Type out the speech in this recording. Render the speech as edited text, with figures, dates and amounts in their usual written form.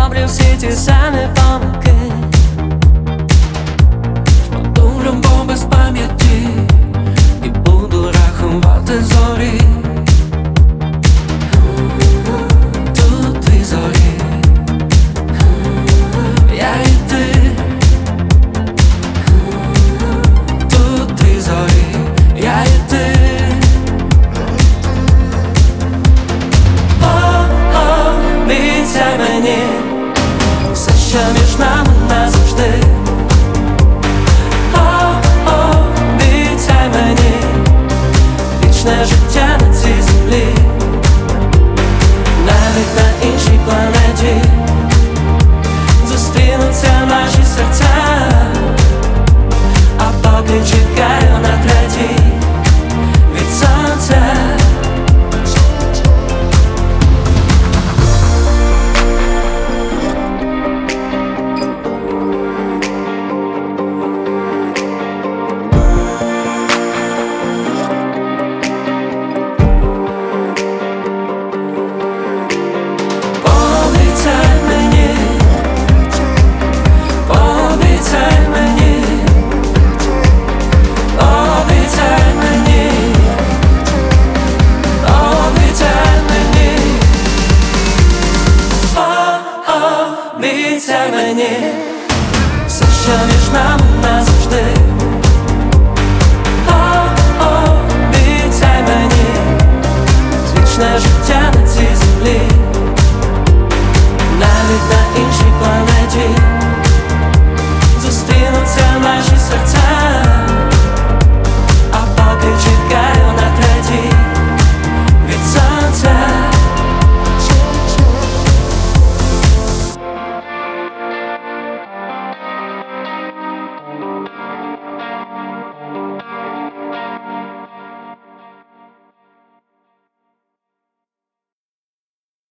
зроблю всі ті самі помилки, впаду в любов без пам'яті і буду рахувати зорі. Тут дві зорі, я і ти. Тут дві зорі, я і ти. Обіцяй мені все, що між нами назавжди. Обіцяй мені вічне життя на цій землі, навіть на іншій планеті зустрінуться наші серця, а поки чекаю на третій від сонця. Обіцяй мені все, що між нами назавжди.